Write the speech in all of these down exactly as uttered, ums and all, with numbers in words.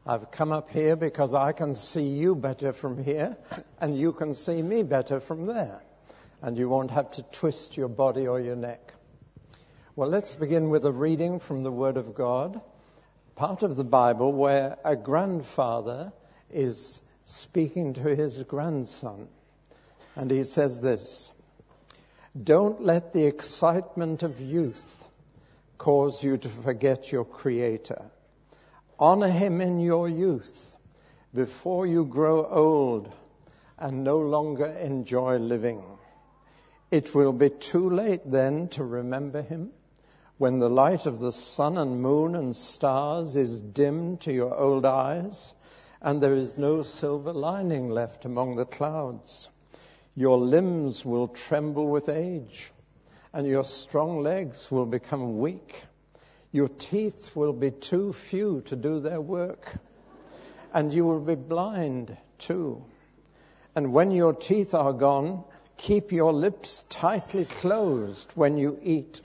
I've come up here because I can see you better from here, and you can see me better from there. And you won't have to twist your body or your neck. Well, let's begin with a reading from the Word of God, part of the Bible where a grandfather is speaking to his grandson. And he says this: "Don't let the excitement of youth cause you to forget your Creator. Honor Him in your youth before you grow old and no longer enjoy living. It will be too late then to remember Him when the light of the sun and moon and stars is dim to your old eyes and there is no silver lining left among the clouds. Your limbs will tremble with age and your strong legs will become weak. Your teeth will be too few to do their work, and you will be blind too. And when your teeth are gone, keep your lips tightly closed when you eat.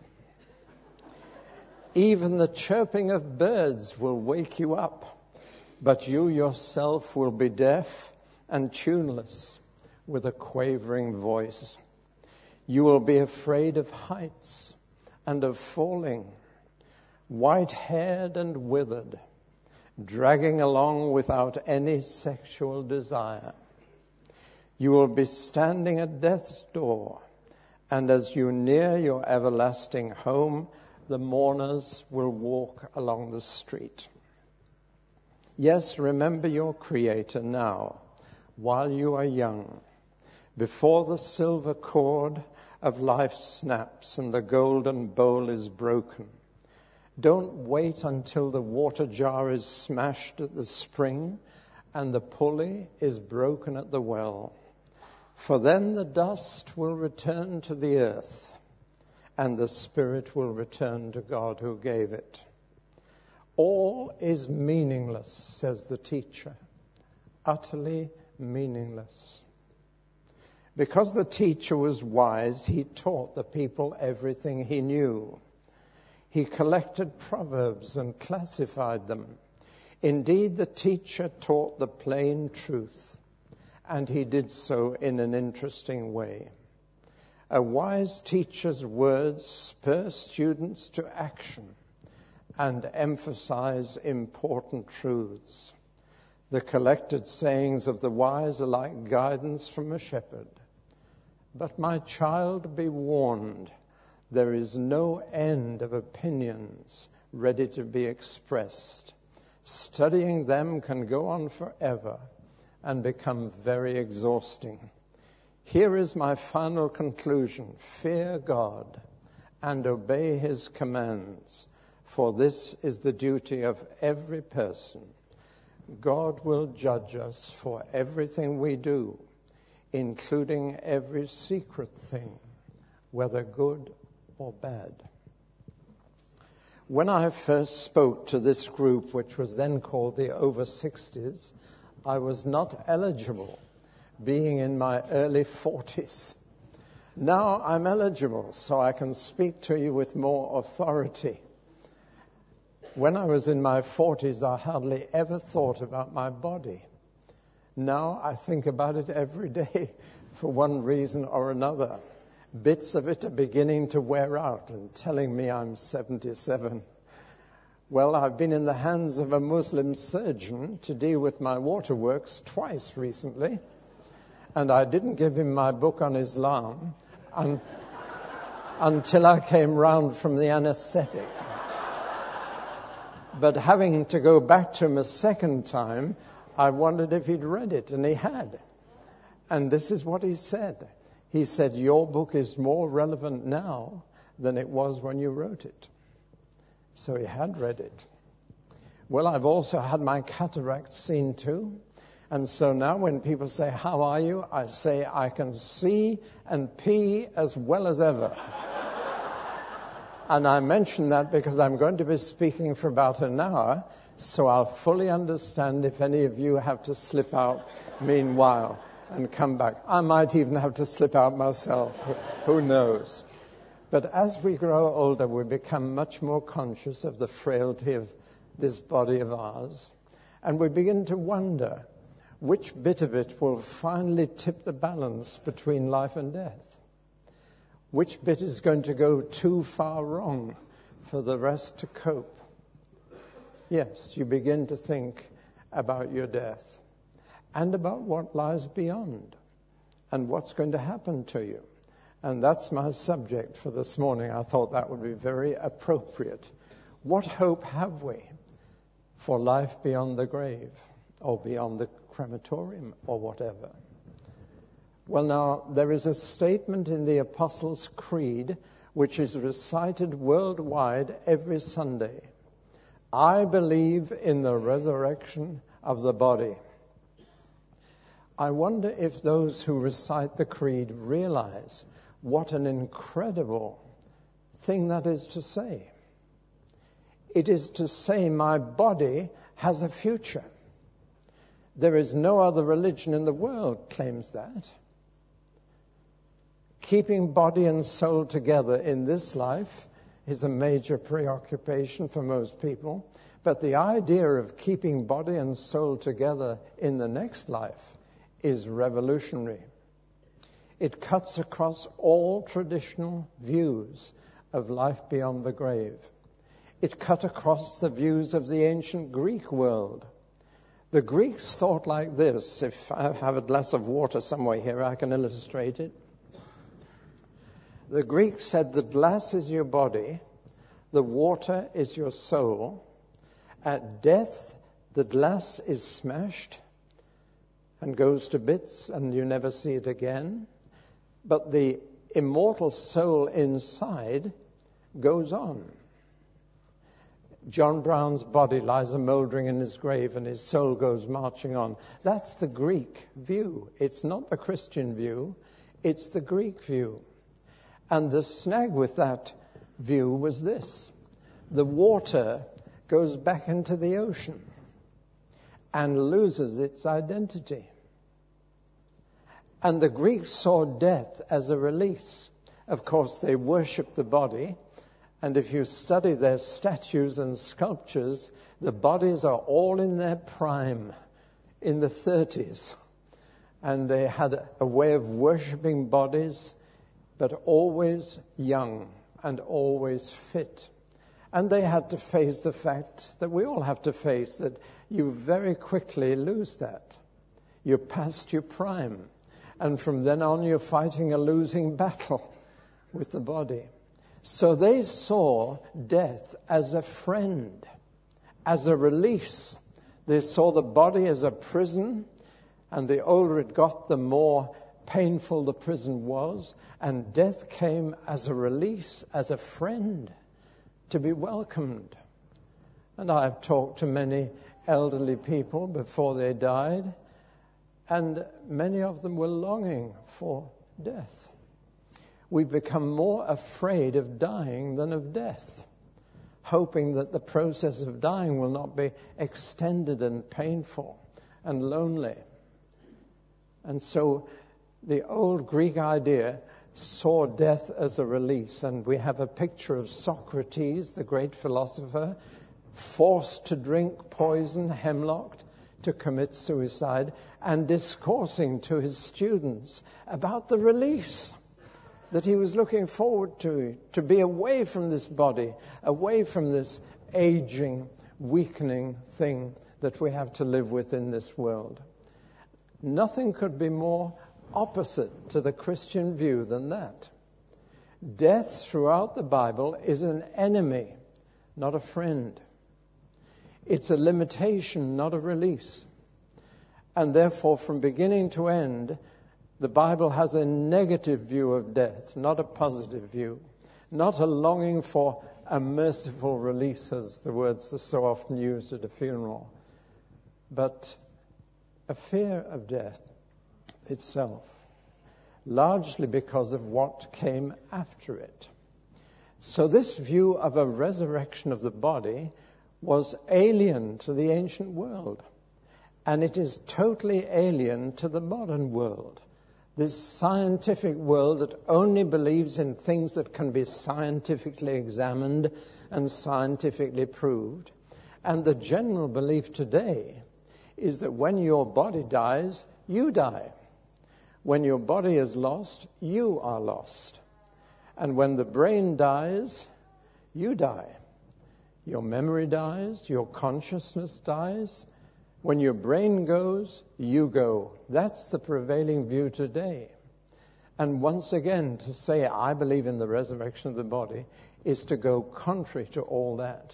Even the chirping of birds will wake you up, but you yourself will be deaf and tuneless with a quavering voice. You will be afraid of heights and of falling, white-haired and withered, dragging along without any sexual desire. You will be standing at death's door, and as you near your everlasting home, the mourners will walk along the street. Yes, remember your Creator now, while you are young, before the silver cord of life snaps and the golden bowl is broken. Don't wait until the water jar is smashed at the spring and the pulley is broken at the well. For then the dust will return to the earth and the spirit will return to God who gave it. All is meaningless, says the teacher, utterly meaningless. Because the teacher was wise, he taught the people everything he knew. He collected proverbs and classified them. Indeed, the teacher taught the plain truth, and he did so in an interesting way. A wise teacher's words spur students to action and emphasize important truths. The collected sayings of the wise are like guidance from a shepherd. But my child, be warned. There is no end of opinions ready to be expressed. Studying them can go on forever and become very exhausting. Here is my final conclusion. Fear God and obey His commands, for this is the duty of every person. God will judge us for everything we do, including every secret thing, whether good or bad. When I first spoke to this group, which was then called the over sixties, I was not eligible, being in my early forties. Now I'm eligible, so I can speak to you with more authority. When I was in my forties, I hardly ever thought about my body. Now I think about it every day for one reason or another. Bits of it are beginning to wear out and telling me I'm seventy-seven. Well, I've been in the hands of a Muslim surgeon to deal with my waterworks twice recently, and I didn't give him my book on Islam un- until I came round from the anesthetic. But having to go back to him a second time, I wondered if he'd read it, and he had. And this is what he said. He said, your book is more relevant now than it was when you wrote it. So he had read it. Well, I've also had my cataract seen too. And so now when people say, how are you? I say, I can see and pee as well as ever. And I mention that because I'm going to be speaking for about an hour, so I'll fully understand if any of you have to slip out meanwhile and come back. I might even have to slip out myself. Who knows? But as we grow older, we become much more conscious of the frailty of this body of ours. And we begin to wonder which bit of it will finally tip the balance between life and death. Which bit is going to go too far wrong for the rest to cope? Yes, you begin to think about your death and about what lies beyond and what's going to happen to you. And that's my subject for this morning. I thought that would be very appropriate. What hope have we for life beyond the grave or beyond the crematorium or whatever? Well, now, there is a statement in the Apostles' Creed which is recited worldwide every Sunday. I believe in the resurrection of the body. I wonder if those who recite the Creed realize what an incredible thing that is to say. It is to say my body has a future. There is no other religion in the world claims that. Keeping body and soul together in this life is a major preoccupation for most people. But the idea of keeping body and soul together in the next life is revolutionary. It cuts across all traditional views of life beyond the grave. It cut across the views of the ancient Greek world. The Greeks thought like this. If I have a glass of water somewhere here, I can illustrate it. The Greeks said the glass is your body, the water is your soul. At death, the glass is smashed and goes to bits and you never see it again. But the immortal soul inside goes on. John Brown's body lies a mouldering in his grave and his soul goes marching on. That's the Greek view. It's not the Christian view. It's the Greek view. And the snag with that view was this. The water goes back into the ocean and loses its identity. And the Greeks saw death as a release. Of course, they worshipped the body. And if you study their statues and sculptures, the bodies are all in their prime, in the thirties. And they had a way of worshipping bodies, but always young and always fit. And they had to face the fact that we all have to face, that you very quickly lose that. You're past your prime. And from then on, you're fighting a losing battle with the body. So they saw death as a friend, as a release. They saw the body as a prison, and the older it got, the more painful the prison was. And death came as a release, as a friend, to be welcomed. And I've talked to many elderly people before they died, and many of them were longing for death. We become more afraid of dying than of death, hoping that the process of dying will not be extended and painful and lonely. And so the old Greek idea saw death as a release. And we have a picture of Socrates, the great philosopher, forced to drink poison, hemlock, to commit suicide, and discoursing to his students about the release that he was looking forward to, to be away from this body, away from this aging, weakening thing that we have to live with in this world. Nothing could be more opposite to the Christian view than that. Death throughout the Bible is an enemy, not a friend. It's a limitation, not a release. And therefore, from beginning to end, the Bible has a negative view of death, not a positive view, not a longing for a merciful release, as the words are so often used at a funeral, but a fear of death itself, largely because of what came after it. So this view of a resurrection of the body was alien to the ancient world, and it is totally alien to the modern world. This scientific world that only believes in things that can be scientifically examined and scientifically proved. And the general belief today is that when your body dies, you die. When your body is lost, you are lost. And when the brain dies, you die. Your memory dies, your consciousness dies. When your brain goes, you go. That's the prevailing view today. And once again, to say I believe in the resurrection of the body is to go contrary to all that.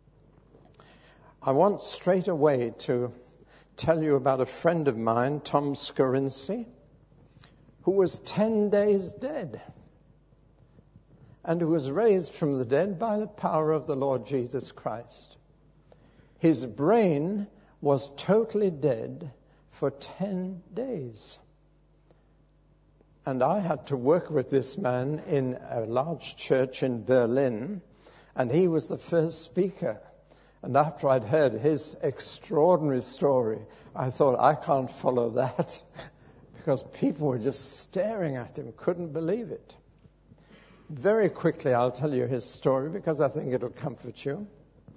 I want straight away to tell you about a friend of mine, Tom Scorinci, who was ten days dead and who was raised from the dead by the power of the Lord Jesus Christ. His brain was totally dead for ten days. And I had to work with this man in a large church in Berlin, and he was the first speaker. And after I'd heard his extraordinary story, I thought, I can't follow that, because people were just staring at him, couldn't believe it. Very quickly, I'll tell you his story, because I think it'll comfort you.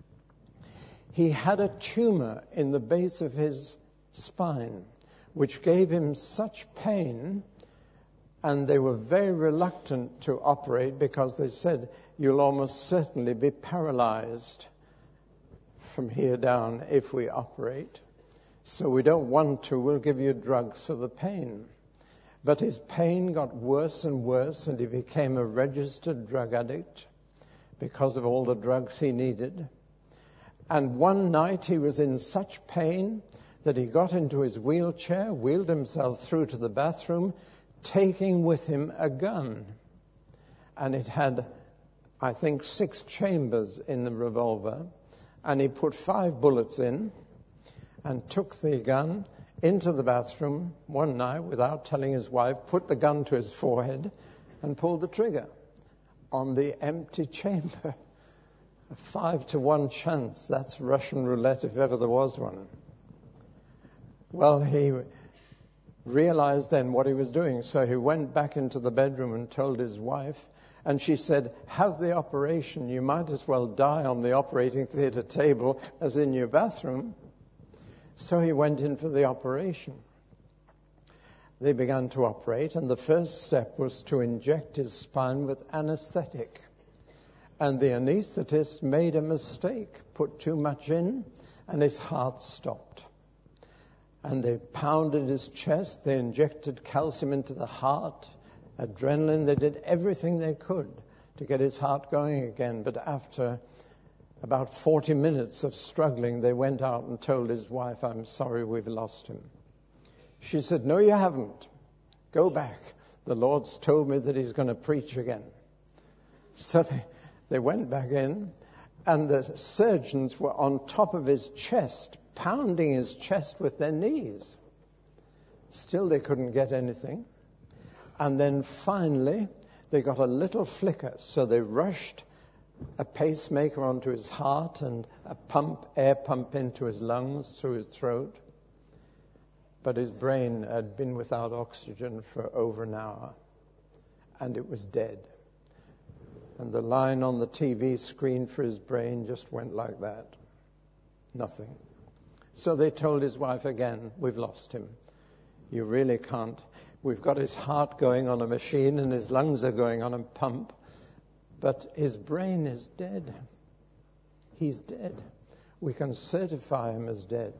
He had a tumor in the base of his spine, which gave him such pain, and they were very reluctant to operate because they said, you'll almost certainly be paralyzed from here down if we operate. So we don't want to, we'll give you drugs for the pain. But his pain got worse and worse, and he became a registered drug addict because of all the drugs he needed. And one night he was in such pain that he got into his wheelchair, wheeled himself through to the bathroom, taking with him a gun. And it had, I think, six chambers in the revolver. And he put five bullets in and took the gun into the bathroom one night without telling his wife, put the gun to his forehead and pulled the trigger on the empty chamber. A five to one chance. That's Russian roulette if ever there was one. Well, he realized then what he was doing, so he went back into the bedroom and told his wife, and she said, have the operation. You might as well die on the operating theater table as in your bathroom. So he went in for the operation. They began to operate, and the first step was to inject his spine with anesthetic. And the anesthetist made a mistake, put too much in, and his heart stopped. And they pounded his chest, they injected calcium into the heart, adrenaline, they did everything they could to get his heart going again. But after about forty minutes of struggling, they went out and told his wife, I'm sorry, we've lost him. She said, no, you haven't. Go back. The Lord's told me that he's going to preach again. So they, they went back in, and the surgeons were on top of his chest, pounding his chest with their knees. Still, they couldn't get anything. And then finally, they got a little flicker, so they rushed a pacemaker onto his heart and a pump, air pump into his lungs through his throat. But his brain had been without oxygen for over an hour, and it was dead. And the line on the T V screen for his brain just went like that. Nothing. So they told his wife again, we've lost him. You really can't. We've got his heart going on a machine and his lungs are going on a pump. But his brain is dead. He's dead. We can certify him as dead.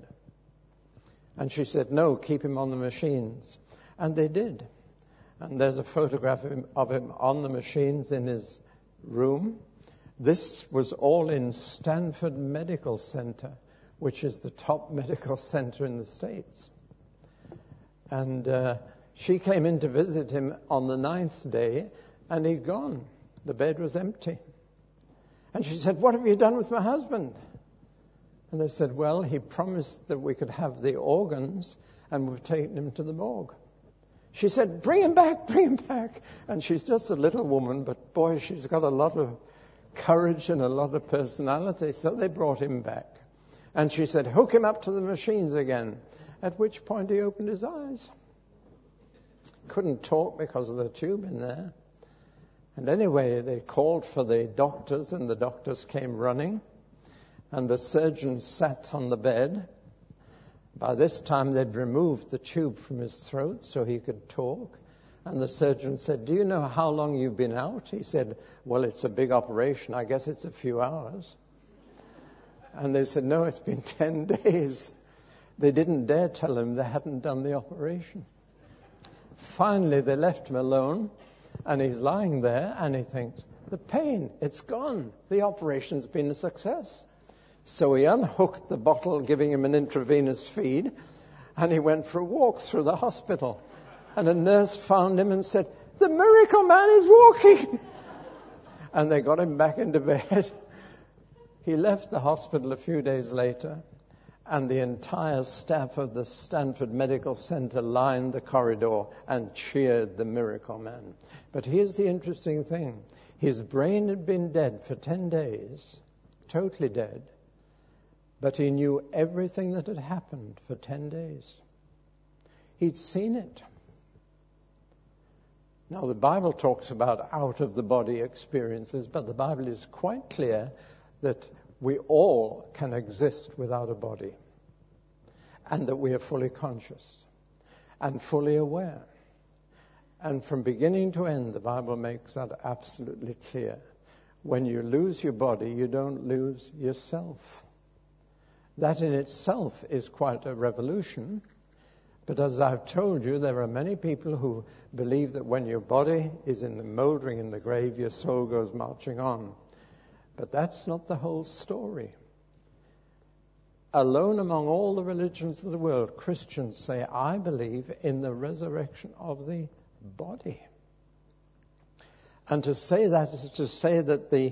And she said, no, keep him on the machines. And they did. And there's a photograph of him, of him on the machines in his room. This was all in Stanford Medical Center, which is the top medical center in the States. And uh, she came in to visit him on the ninth day, and he'd gone. The bed was empty. And she said, what have you done with my husband? And they said, well, he promised that we could have the organs, and we've taken him to the morgue. She said, bring him back, bring him back. And she's just a little woman, but boy, she's got a lot of courage and a lot of personality. So they brought him back. And she said, hook him up to the machines again. At which point he opened his eyes. Couldn't talk because of the tube in there. And anyway, they called for the doctors, and the doctors came running. And the surgeon sat on the bed. By this time, they'd removed the tube from his throat so he could talk. And the surgeon said, "Do you know how long you've been out?" He said, "Well, it's a big operation. I guess it's a few hours." And they said, "No, it's been ten days. They didn't dare tell him they hadn't done the operation. Finally, they left him alone, and he's lying there, and he thinks, the pain, it's gone. The operation's been a success. So he unhooked the bottle, giving him an intravenous feed, and he went for a walk through the hospital. And a nurse found him and said, "The miracle man is walking." And they got him back into bed. He left the hospital a few days later, and the entire staff of the Stanford Medical Center lined the corridor and cheered the miracle man. But here's the interesting thing. His brain had been dead for ten days, totally dead, but he knew everything that had happened for ten days. He'd seen it. Now, the Bible talks about out-of-the-body experiences, but the Bible is quite clear that we all can exist without a body, and that we are fully conscious and fully aware. And from beginning to end, the Bible makes that absolutely clear. When you lose your body, you don't lose yourself. That in itself is quite a revolution. But as I've told you, there are many people who believe that when your body is in the mouldering in the grave, your soul goes marching on. But that's not the whole story. Alone among all the religions of the world, Christians say, I believe in the resurrection of the body. And to say that is to say that the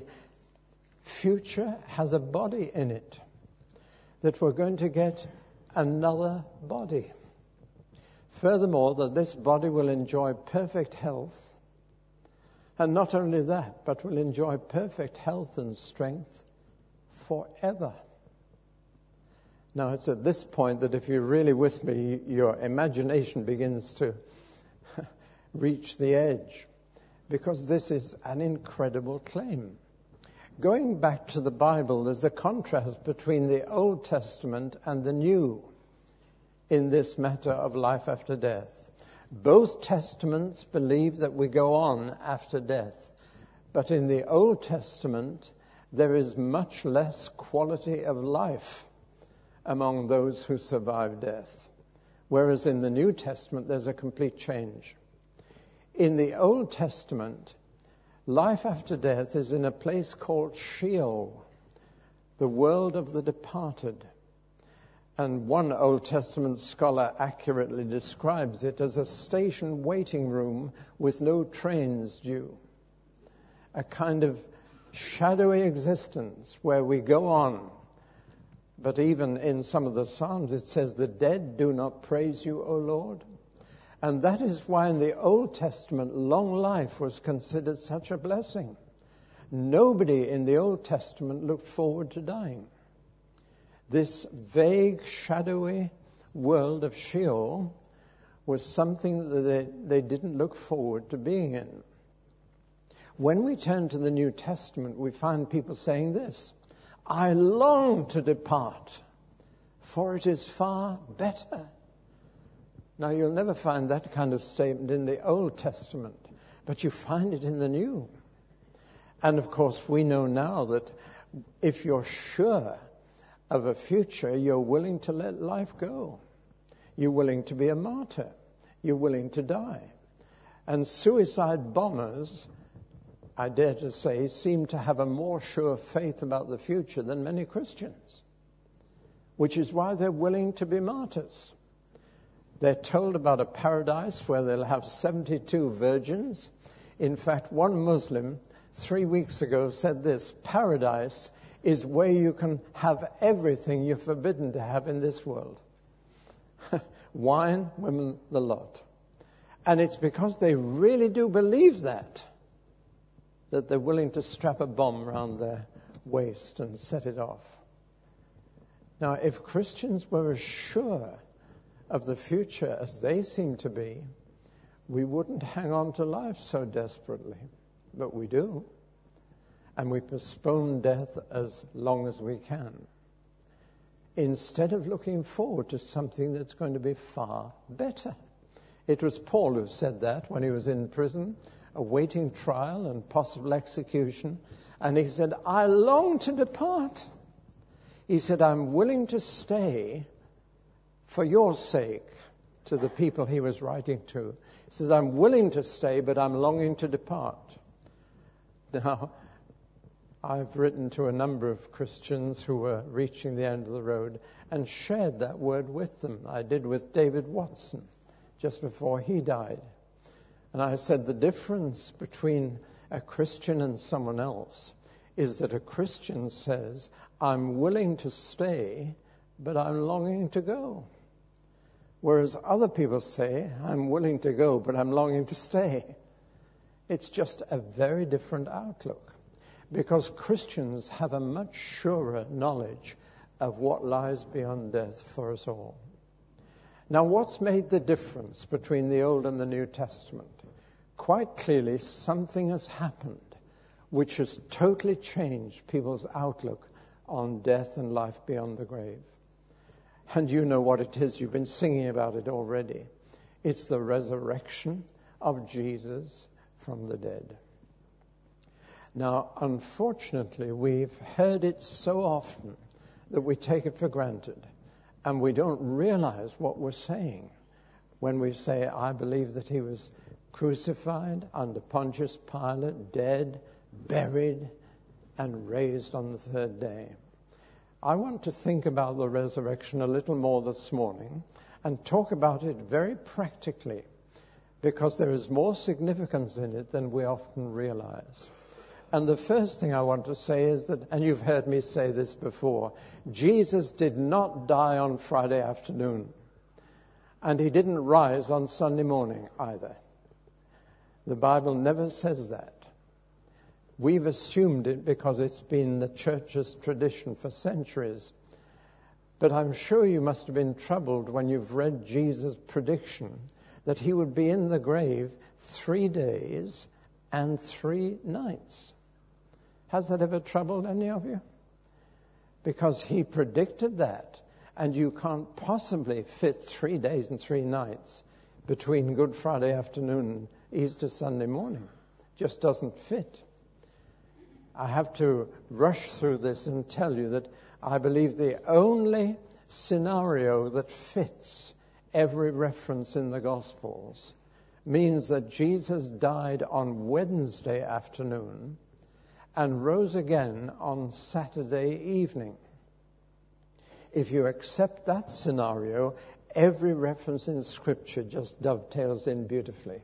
future has a body in it, that we're going to get another body. Furthermore, that this body will enjoy perfect health. And not only that, but will enjoy perfect health and strength forever. Now, it's at this point that if you're really with me, your imagination begins to reach the edge, because this is an incredible claim. Going back to the Bible, there's a contrast between the Old Testament and the New in this matter of life after death. Both testaments believe that we go on after death. But in the Old Testament, there is much less quality of life among those who survive death. Whereas in the New Testament, there's a complete change. In the Old Testament, life after death is in a place called Sheol, the world of the departed. And one Old Testament scholar accurately describes it as a station waiting room with no trains due. A kind of shadowy existence where we go on. But even in some of the Psalms it says, the dead do not praise you, O Lord. And that is why in the Old Testament long life was considered such a blessing. Nobody in the Old Testament looked forward to dying. This vague, shadowy world of Sheol was something that they, they didn't look forward to being in. When we turn to the New Testament, we find people saying this, I long to depart, for it is far better. Now, you'll never find that kind of statement in the Old Testament, but you find it in the New. And, of course, we know now that if you're sure of a future, you're willing to let life go. You're willing to be a martyr. You're willing to die. And suicide bombers, I dare to say, seem to have a more sure faith about the future than many Christians, which is why they're willing to be martyrs. They're told about a paradise where they'll have seventy-two virgins. In fact, one Muslim three weeks ago said this, paradise is where you can have everything you're forbidden to have in this world. Wine, women, the lot. And it's because they really do believe that, that they're willing to strap a bomb around their waist and set it off. Now, if Christians were as sure of the future as they seem to be, we wouldn't hang on to life so desperately. But we do. And we postpone death as long as we can. instead of looking forward to something that's going to be far better. It was Paul who said that when he was in prison, awaiting trial and possible execution. And he said, I long to depart. He said, I'm willing to stay for your sake, to the people he was writing to. He says, I'm willing to stay, but I'm longing to depart. Now, I've written to a number of Christians who were reaching the end of the road and shared that word with them. I did with David Watson just before he died. And I said the difference between a Christian and someone else is that a Christian says, I'm willing to stay, but I'm longing to go. Whereas other people say, I'm willing to go, but I'm longing to stay. It's just a very different outlook, because Christians have a much surer knowledge of what lies beyond death for us all. Now, what's made the difference between the Old and the New Testament? Quite clearly, something has happened which has totally changed people's outlook on death and life beyond the grave. And you know what it is. You've been singing about it already. It's the resurrection of Jesus from the dead. Now, unfortunately, we've heard it so often that we take it for granted, and we don't realize what we're saying when we say, I believe that he was crucified under Pontius Pilate, dead, buried, and raised on the third day. I want to think about the resurrection a little more this morning and talk about it very practically, because there is more significance in it than we often realize. And the first thing I want to say is that, and you've heard me say this before, Jesus did not die on Friday afternoon, and he didn't rise on Sunday morning either. The Bible never says that. We've assumed it because it's been the church's tradition for centuries. But I'm sure you must have been troubled when you've read Jesus' prediction that he would be in the grave three days and three nights. Has that ever troubled any of you? Because he predicted that, and you can't possibly fit three days and three nights between Good Friday afternoon and Easter Sunday morning. Just doesn't fit. I have to rush through this and tell you that I believe the only scenario that fits every reference in the Gospels means that Jesus died on Wednesday afternoon and rose again on Saturday evening. If you accept that scenario, every reference in Scripture just dovetails in beautifully.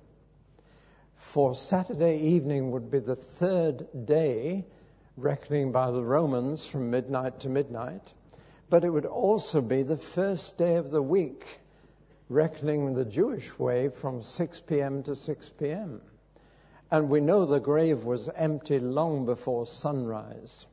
For Saturday evening would be the third day, reckoning by the Romans from midnight to midnight, but it would also be the first day of the week, reckoning the Jewish way from six p.m. to six p.m. And we know the grave was empty long before sunrise.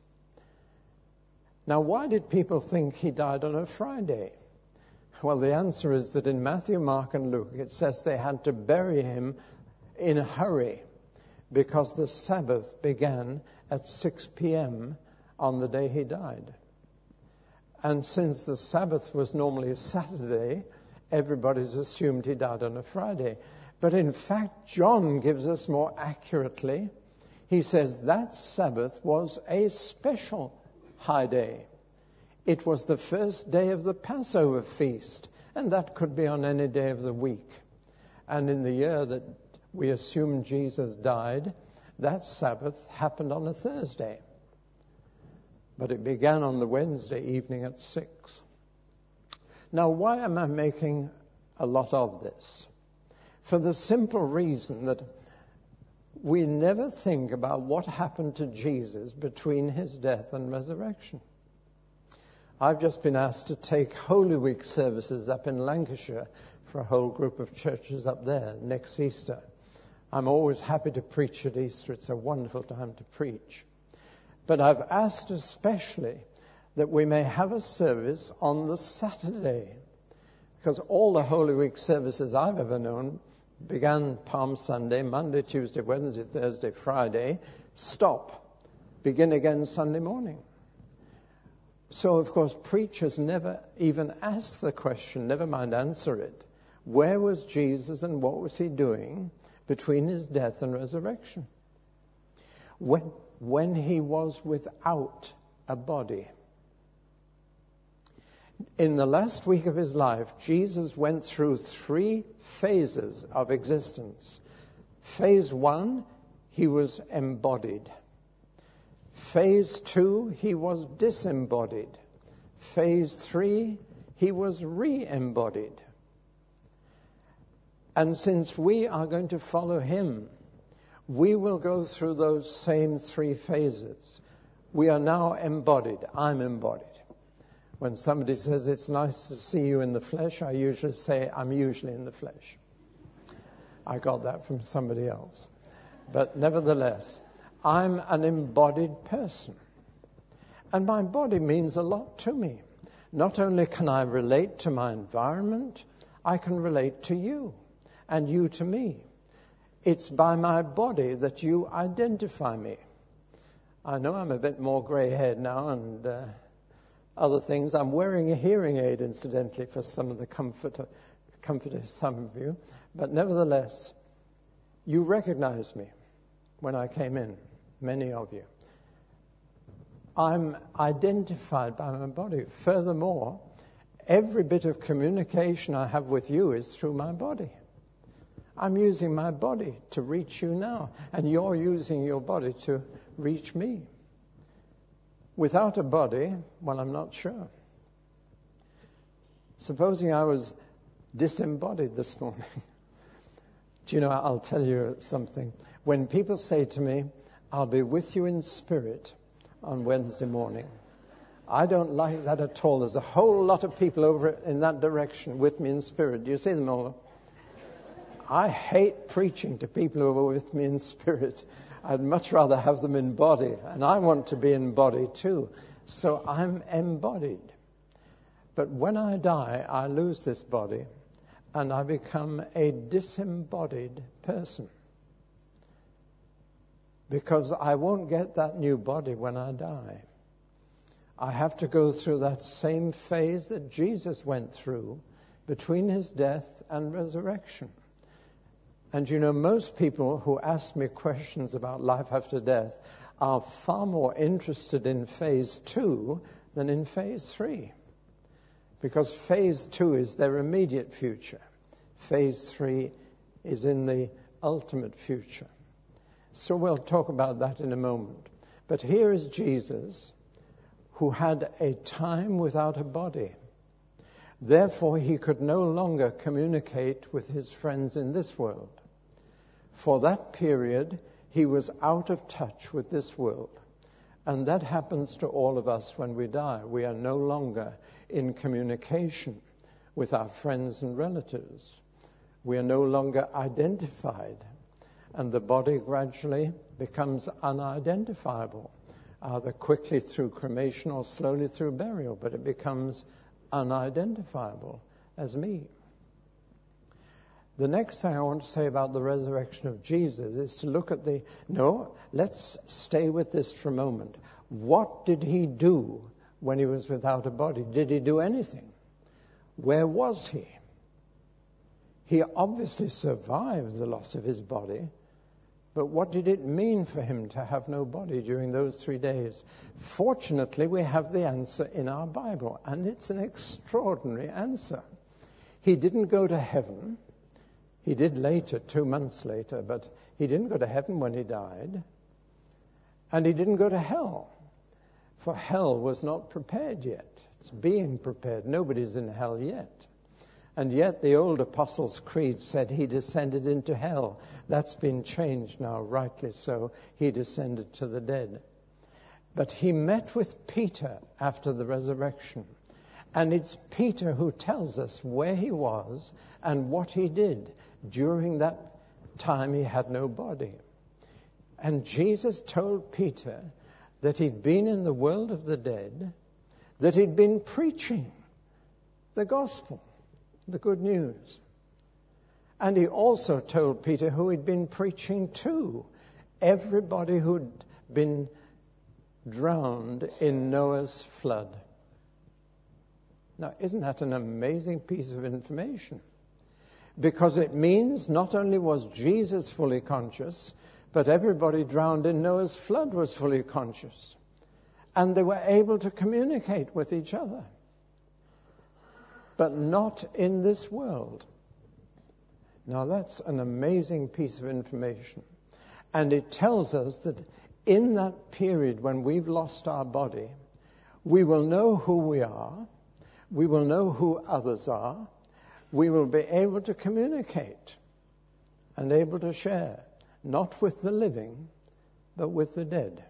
Now, why did people think he died on a Friday? Well, the answer is that in Matthew, Mark, and Luke, it says they had to bury him in a hurry because the Sabbath began at six p.m. on the day he died. And since the Sabbath was normally a Saturday, everybody's assumed he died on a Friday. But in fact, John gives us more accurately. He says that Sabbath was a special high day. It was the first day of the Passover feast, and that could be on any day of the week. And in the year that we assume Jesus died, that Sabbath happened on a Thursday. But it began on the Wednesday evening at six. Now, why am I making a lot of this? For the simple reason that we never think about what happened to Jesus between his death and resurrection. I've just been asked to take Holy Week services up in Lancashire for a whole group of churches up there next Easter. I'm always happy to preach at Easter. It's a wonderful time to preach. But I've asked especially that we may have a service on the Saturday, because all the Holy Week services I've ever known began Palm Sunday, Monday, Tuesday, Wednesday, Thursday, Friday, stop, begin again Sunday morning. So, of course, preachers never even ask the question, never mind answer it. Where was Jesus and what was he doing between his death and resurrection? When, when he was without a body. In the last week of his life, Jesus went through three phases of existence. Phase one, he was embodied. Phase two, he was disembodied. Phase three, he was re-embodied. And since we are going to follow him, we will go through those same three phases. We are now embodied. I'm embodied. When somebody says it's nice to see you in the flesh, I usually say I'm usually in the flesh. I got that from somebody else. But nevertheless, I'm an embodied person. And my body means a lot to me. Not only can I relate to my environment, I can relate to you and you to me. It's by my body that you identify me. I know I'm a bit more grey-haired now and uh, other things. I'm wearing a hearing aid, incidentally, for some of the comfort, comfort of some of you. But nevertheless, you recognize me when I came in, many of you. I'm identified by my body. Furthermore, every bit of communication I have with you is through my body. I'm using my body to reach you now, and you're using your body to reach me. Without a body, well, I'm not sure. Supposing I was disembodied this morning. Do you know, I'll tell you something. When people say to me, I'll be with you in spirit on Wednesday morning, I don't like that at all. There's a whole lot of people over in that direction with me in spirit. Do you see them all? I hate preaching to people who are with me in spirit. I'd much rather have them in body, and I want to be in body too. So I'm embodied. But when I die, I lose this body, and I become a disembodied person. Because I won't get that new body when I die. I have to go through that same phase that Jesus went through between his death and resurrection. And you know, most people who ask me questions about life after death are far more interested in phase two than in phase three. Because phase two is their immediate future. Phase three is in the ultimate future. So we'll talk about that in a moment. But here is Jesus, who had a time without a body. Therefore, he could no longer communicate with his friends in this world. For that period, he was out of touch with this world. And that happens to all of us when we die. We are no longer in communication with our friends and relatives. We are no longer identified. And the body gradually becomes unidentifiable, either quickly through cremation or slowly through burial, but it becomes unidentifiable as me. The next thing I want to say about the resurrection of Jesus is to look at the... No, let's stay with this for a moment. What did he do when he was without a body? Did he do anything? Where was he? He obviously survived the loss of his body, but what did it mean for him to have no body during those three days? Fortunately, we have the answer in our Bible, and it's an extraordinary answer. He didn't go to heaven. He did later, two months later, but he didn't go to heaven when he died. And he didn't go to hell, for hell was not prepared yet. It's being prepared. Nobody's in hell yet. And yet the old Apostles' Creed said he descended into hell. That's been changed now, rightly so. He descended to the dead. But he met with Peter after the resurrection. And it's Peter who tells us where he was and what he did during that time he had no body. And Jesus told Peter that he'd been in the world of the dead, that he'd been preaching the gospel, the good news. And he also told Peter who he'd been preaching to, everybody who'd been drowned in Noah's flood. Now, isn't that an amazing piece of information? Because it means not only was Jesus fully conscious, but everybody drowned in Noah's flood was fully conscious. And they were able to communicate with each other. But not in this world. Now that's an amazing piece of information. And it tells us that in that period when we've lost our body, we will know who we are, we will know who others are, we will be able to communicate and able to share, not with the living, but with the dead.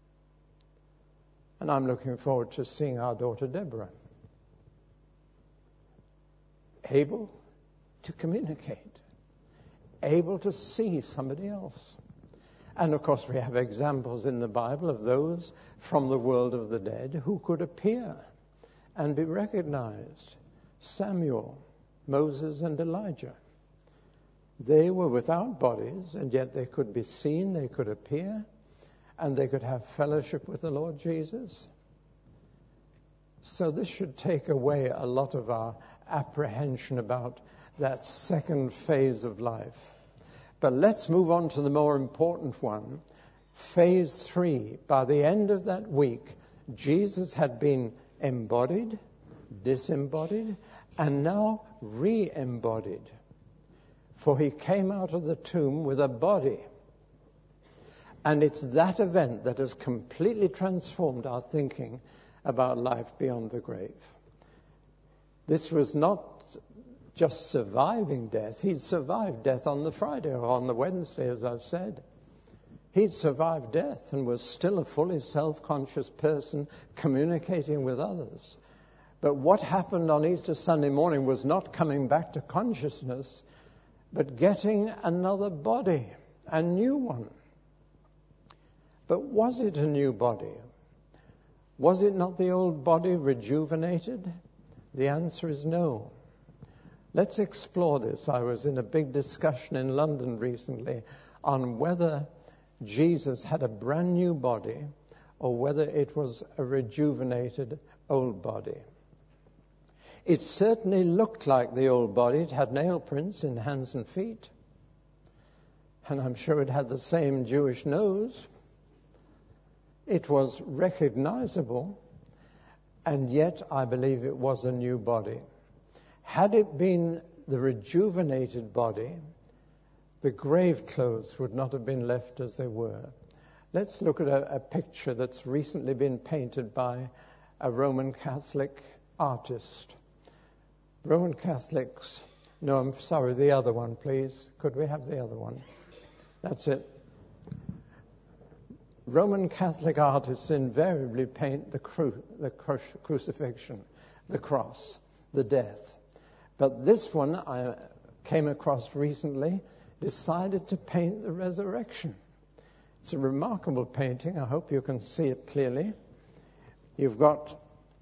And I'm looking forward to seeing our daughter Deborah able to communicate, able to see somebody else. And of course we have examples in the Bible of those from the world of the dead who could appear and be recognized. Samuel, Moses, and Elijah. They were without bodies, and yet they could be seen, they could appear, and they could have fellowship with the Lord Jesus. So this should take away a lot of our apprehension about that second phase of life. But let's move on to the more important one. Phase three. By the end of that week, Jesus had been embodied, disembodied, and now re-embodied. For he came out of the tomb with a body. And it's that event that has completely transformed our thinking about life beyond the grave. This was not just surviving death. He'd survived death on the Friday or on the Wednesday, as I've said. He'd survived death and was still a fully self-conscious person communicating with others. But what happened on Easter Sunday morning was not coming back to consciousness, but getting another body, a new one. But was it a new body? Was it not the old body rejuvenated? The answer is no. Let's explore this. I was in a big discussion in London recently on whether Jesus had a brand new body or whether it was a rejuvenated old body. It certainly looked like the old body. It had nail prints in hands and feet. And I'm sure it had the same Jewish nose. It was recognizable, and yet I believe it was a new body. Had it been the rejuvenated body, the grave clothes would not have been left as they were. Let's look at a, a picture that's recently been painted by a Roman Catholic artist. Roman Catholics, no, I'm sorry, the other one, please. Could we have the other one? That's it. Roman Catholic artists invariably paint the, cru- the cru- crucifixion, the cross, the death. But this one I came across recently decided to paint the resurrection. It's a remarkable painting. I hope you can see it clearly. You've got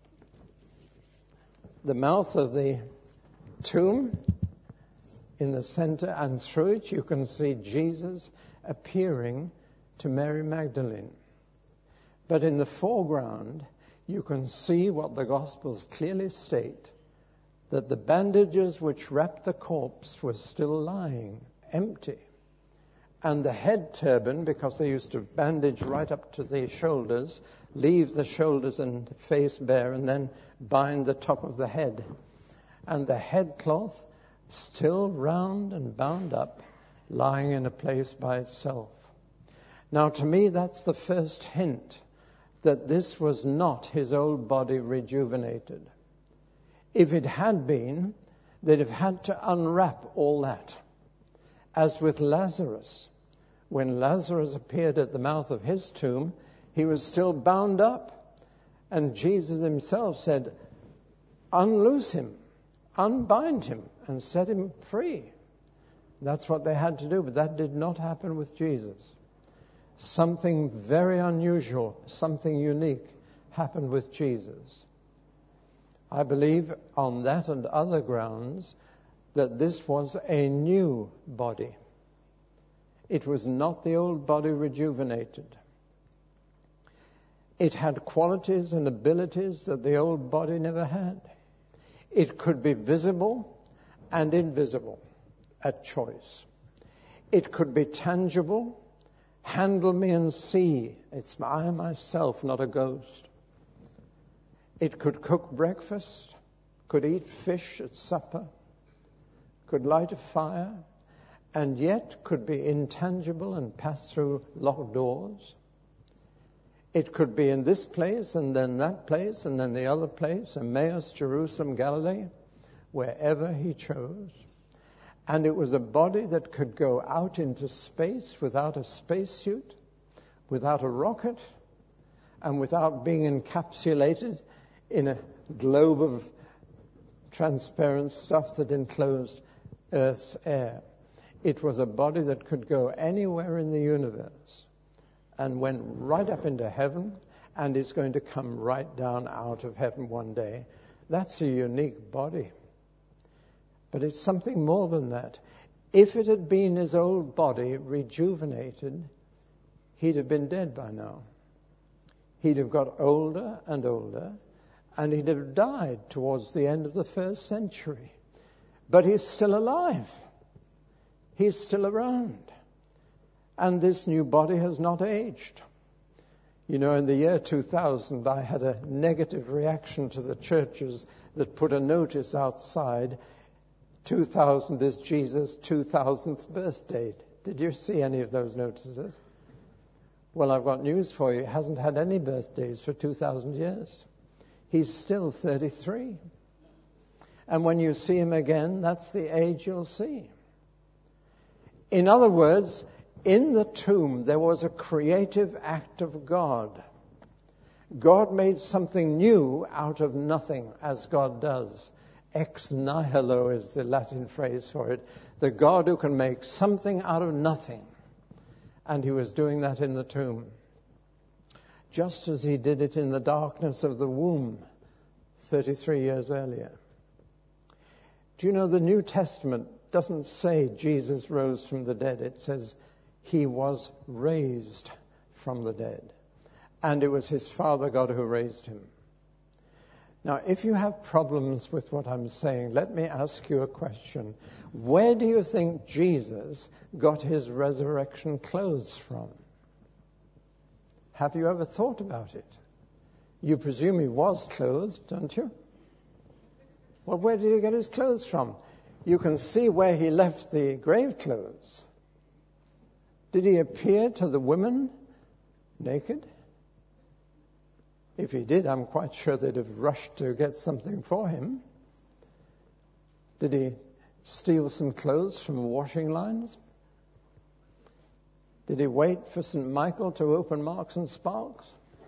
the mouth of the tomb in the center, and through it you can see Jesus appearing to Mary Magdalene. But in the foreground, you can see what the Gospels clearly state, that the bandages which wrapped the corpse were still lying, empty. And the head turban, because they used to bandage right up to the shoulders, leave the shoulders and face bare, and then bind the top of the head. And the head cloth still round and bound up, lying in a place by itself. Now, to me, that's the first hint that this was not his old body rejuvenated. If it had been, they'd have had to unwrap all that. As with Lazarus, when Lazarus appeared at the mouth of his tomb, he was still bound up. And Jesus himself said, unloose him, unbind him, and set him free. That's what they had to do, but that did not happen with Jesus. Something very unusual, something unique happened with Jesus. I believe on that and other grounds that this was a new body. It was not the old body rejuvenated. It had qualities and abilities that the old body never had. It could be visible and invisible at choice. It could be tangible. Handle me and see. It's I myself, not a ghost. It could cook breakfast, could eat fish at supper, could light a fire, and yet could be intangible and pass through locked doors. It could be in this place and then that place and then the other place, Emmaus, Jerusalem, Galilee, wherever he chose. And it was a body that could go out into space without a spacesuit, without a rocket, and without being encapsulated in a globe of transparent stuff that enclosed Earth's air. It was a body that could go anywhere in the universe and went right up into heaven and is going to come right down out of heaven one day. That's a unique body. But it's something more than that. If it had been his old body rejuvenated, he'd have been dead by now. He'd have got older and older, and he'd have died towards the end of the first century. But he's still alive. He's still around. And this new body has not aged. You know, in the year two thousand, I had a negative reaction to the churches that put a notice outside, two thousand is Jesus' two thousandth birthday. Did you see any of those notices? Well, I've got news for you. He hasn't had any birthdays for two thousand years. He's still thirty-three. And when you see him again, that's the age you'll see. In other words, in the tomb, there was a creative act of God. God made something new out of nothing, as God does. Ex nihilo is the Latin phrase for it. The God who can make something out of nothing. And he was doing that in the tomb. Just as he did it in the darkness of the womb thirty-three years earlier. Do you know the New Testament doesn't say Jesus rose from the dead. It says he was raised from the dead. And it was his Father God who raised him. Now, if you have problems with what I'm saying, let me ask you a question. Where do you think Jesus got his resurrection clothes from? Have you ever thought about it? You presume he was clothed, don't you? Well, where did he get his clothes from? You can see where he left the grave clothes. Did he appear to the women naked? If he did, I'm quite sure they'd have rushed to get something for him. Did he steal some clothes from washing lines? Did he wait for Saint Michael to open Marks and Sparks?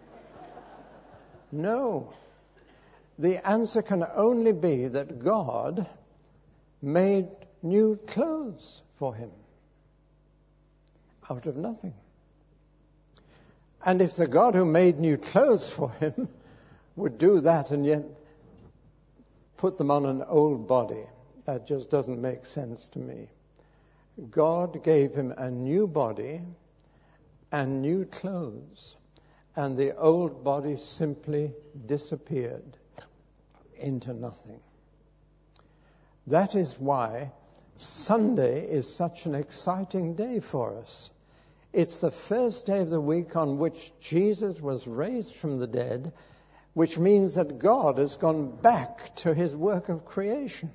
No. The answer can only be that God made new clothes for him out of nothing. And if the God who made new clothes for him would do that and yet put them on an old body, that just doesn't make sense to me. God gave him a new body and new clothes, and the old body simply disappeared into nothing. That is why Sunday is such an exciting day for us. It's the first day of the week on which Jesus was raised from the dead, which means that God has gone back to his work of creation.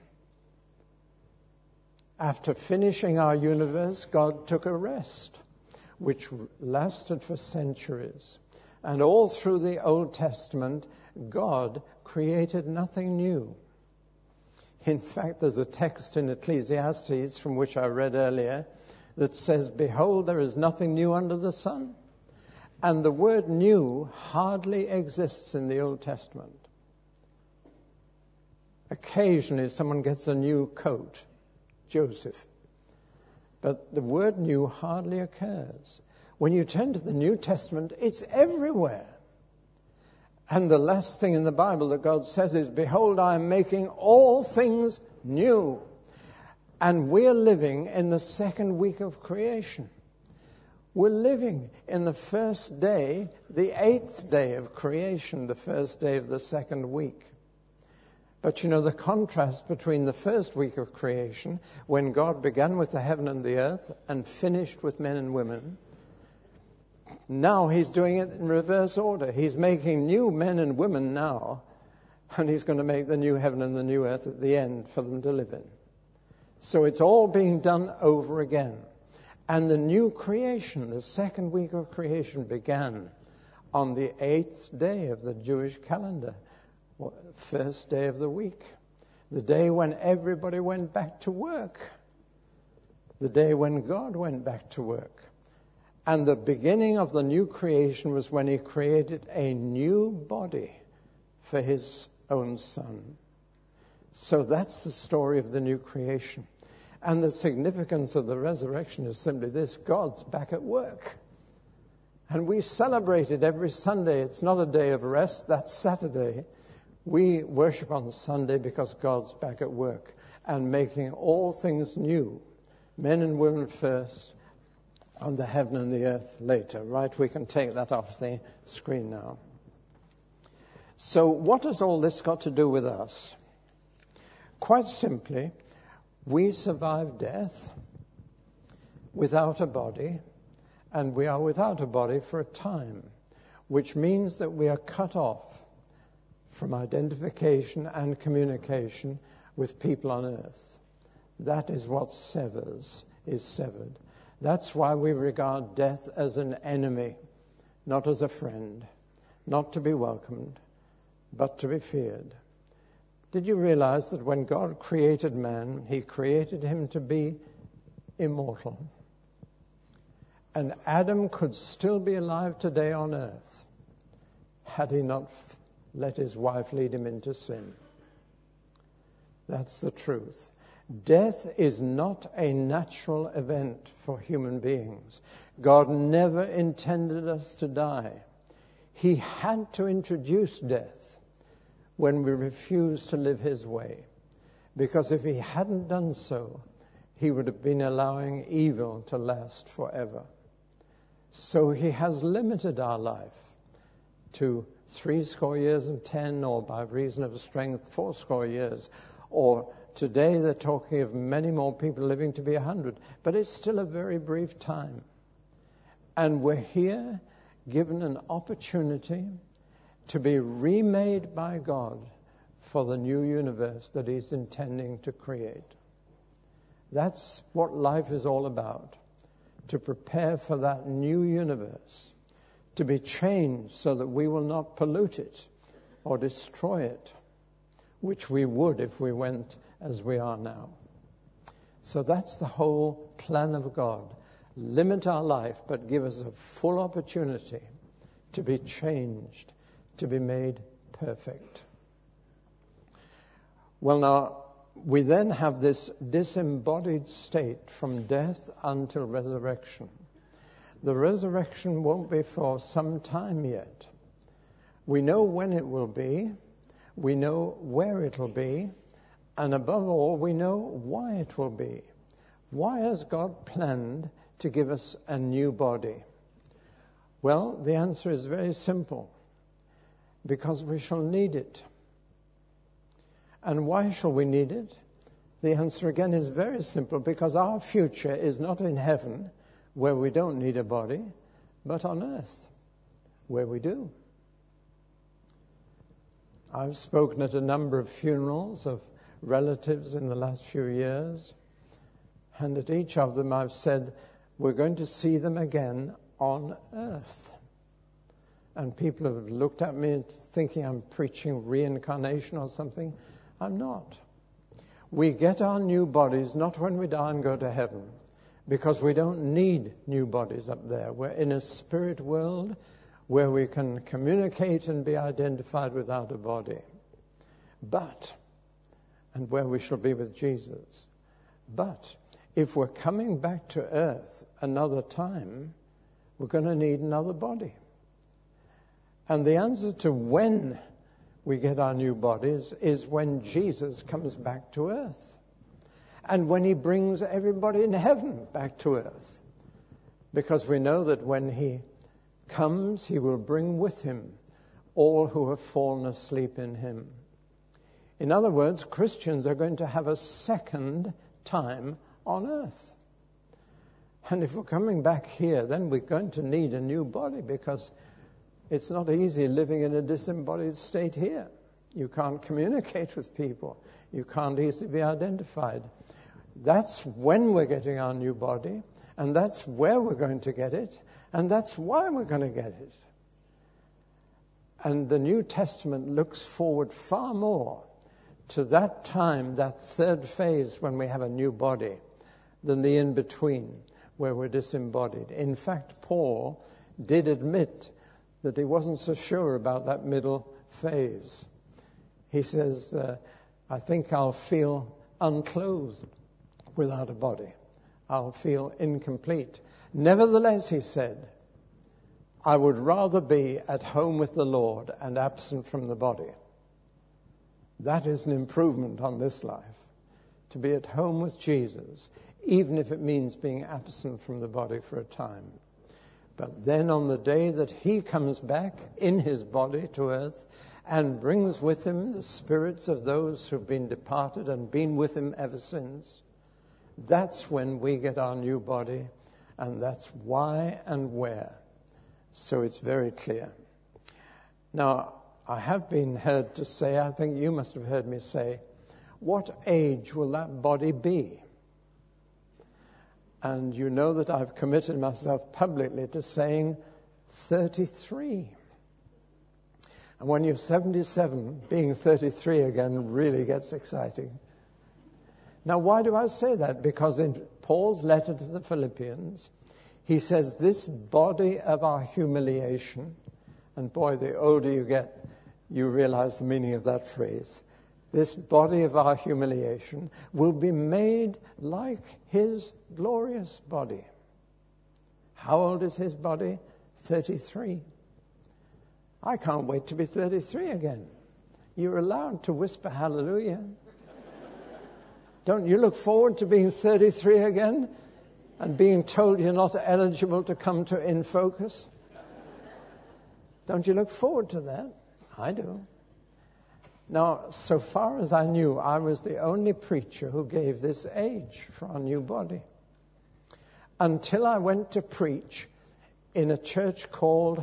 After finishing our universe, God took a rest, which lasted for centuries. And all through the Old Testament, God created nothing new. In fact, there's a text in Ecclesiastes from which I read earlier that says, "Behold, there is nothing new under the sun." And the word new hardly exists in the Old Testament. Occasionally someone gets a new coat, Joseph. But the word new hardly occurs. When you turn to the New Testament, it's everywhere. And the last thing in the Bible that God says is, "Behold, I am making all things new." And we're living in the second week of creation. We're living in the first day, the eighth day of creation, the first day of the second week. But you know, the contrast between the first week of creation, when God began with the heaven and the earth and finished with men and women, now he's doing it in reverse order. He's making new men and women now, and he's going to make the new heaven and the new earth at the end for them to live in. So it's all being done over again. And the new creation, the second week of creation, began on the eighth day of the Jewish calendar, first day of the week, the day when everybody went back to work, the day when God went back to work. And the beginning of the new creation was when he created a new body for his own Son. So that's the story of the new creation. And the significance of the resurrection is simply this: God's back at work. And we celebrate it every Sunday. It's not a day of rest, that's Saturday. We worship on Sunday because God's back at work and making all things new. Men and women first, and the heaven and the earth later. Right, we can take that off the screen now. So what has all this got to do with us? Quite simply, we survive death without a body, and we are without a body for a time, which means that we are cut off from identification and communication with people on earth. That is what severs, is severed. That's why we regard death as an enemy, not as a friend, not to be welcomed, but to be feared. Did you realize that when God created man, he created him to be immortal? And Adam could still be alive today on earth had he not let his wife lead him into sin. That's the truth. Death is not a natural event for human beings. God never intended us to die. He had to introduce death when we refused to live his way. Because if he hadn't done so, he would have been allowing evil to last forever. So he has limited our life to three score years and ten, or by reason of strength, four score years. Or today they're talking of many more people living to be a hundred. But it's still a very brief time. And we're here given an opportunity to be remade by God for the new universe that he's intending to create. That's what life is all about, to prepare for that new universe, to be changed so that we will not pollute it or destroy it, which we would if we went as we are now. So that's the whole plan of God. Limit our life, but give us a full opportunity to be changed, to be made perfect. Well, now, we then have this disembodied state from death until resurrection. The resurrection won't be for some time yet. We know when it will be, we know where it will be, and above all, we know why it will be. Why has God planned to give us a new body? Well, the answer is very simple. Because we shall need it. And why shall we need it? The answer again is very simple. Because our future is not in heaven, where we don't need a body, but on earth, where we do. I've spoken at a number of funerals of relatives in the last few years, and at each of them I've said, we're going to see them again on earth. And people have looked at me thinking I'm preaching reincarnation or something. I'm not. We get our new bodies not when we die and go to heaven, because we don't need new bodies up there. We're in a spirit world where we can communicate and be identified without a body. But, and where we shall be with Jesus. But if we're coming back to earth another time, we're going to need another body. And the answer to when we get our new bodies is when Jesus comes back to earth. And when he brings everybody in heaven back to earth. Because we know that when he comes, he will bring with him all who have fallen asleep in him. In other words, Christians are going to have a second time on earth. And if we're coming back here, then we're going to need a new body, because it's not easy living in a disembodied state here. You can't communicate with people. You can't easily be identified. That's when we're getting our new body, and that's where we're going to get it, and that's why we're going to get it. And the New Testament looks forward far more to that time, that third phase when we have a new body, than the in-between where we're disembodied. In fact, Paul did admit that he wasn't so sure about that middle phase. He says, uh, I think I'll feel unclothed without a body. I'll feel incomplete. Nevertheless, he said, I would rather be at home with the Lord and absent from the body. That is an improvement on this life, to be at home with Jesus, even if it means being absent from the body for a time. But then on the day that he comes back in his body to earth and brings with him the spirits of those who've been departed and been with him ever since, that's when we get our new body, and that's why and where. So it's very clear. Now, I have been heard to say, I think you must have heard me say, what age will that body be? And you know that I've committed myself publicly to saying thirty-three. And when you're seventy-seven, being thirty-three again really gets exciting. Now, why do I say that? Because in Paul's letter to the Philippians, he says this body of our humiliation, and boy, the older you get, you realize the meaning of that phrase. This body of our humiliation will be made like his glorious body. How old is his body? thirty-three. I can't wait to be thirty-three again. You're allowed to whisper hallelujah. Don't you look forward to being thirty-three again and being told you're not eligible to come to In Focus? Don't you look forward to that? I do. Now, so far as I knew, I was the only preacher who gave this age for our new body. Until I went to preach in a church called,